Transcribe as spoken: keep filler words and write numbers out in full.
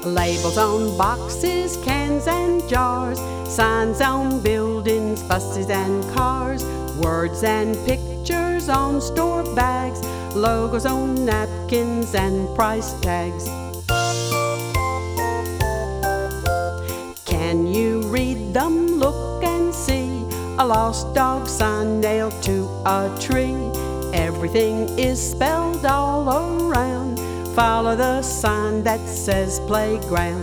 Labels on boxes, cans and jars, signs on buildings, buses and cars, words and pictures on store bags, logos on napkins and price tags. Can you read them? Look and see a lost dog sign nailed to a tree. Everything is spelled all around. Follow the sign that says playground.